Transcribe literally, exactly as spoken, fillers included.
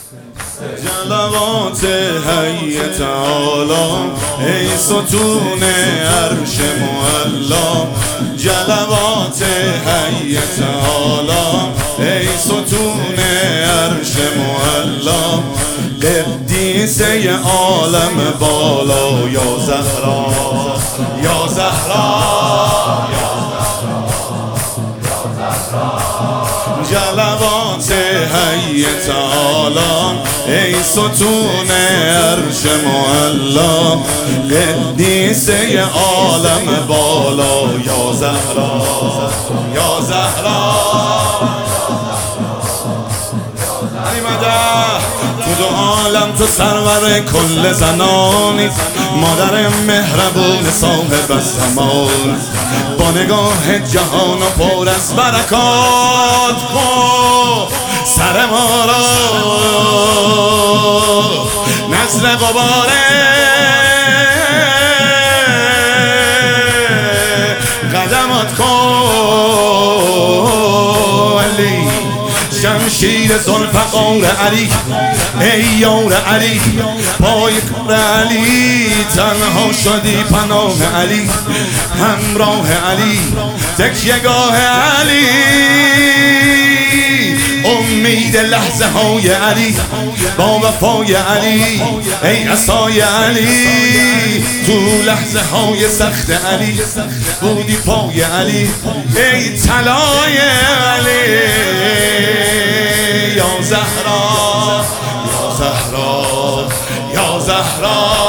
جلوات حی تعالی ای ستون عرش معلا، جلوات حی تعالی ای ستون عرش معلا، قدیسه عالم بالا یا زهرا یا زهرا جلوات حی تعالی ای ستون عرش معلا، قدیسه عالم بالا یا زهرا یا زهرا. تو دو عالم تو سرور کل زنانی، مادر مهربون صاحب الزمان، با نگاه جهان و پر از برکات کن سر ما را نزل غباره قدمات کن علی، شمشیر ذوالفقار علی ای یار علی، پای کار علی تنها شدی پناه علی، همراه علی تکیهگاه علی، امید لحظه های علی، با وفای علی ای عصای علی، تو لحظه های سخت علی بودی پای علی ای طلای علی یا زهرا یا زهرا یا زهرا.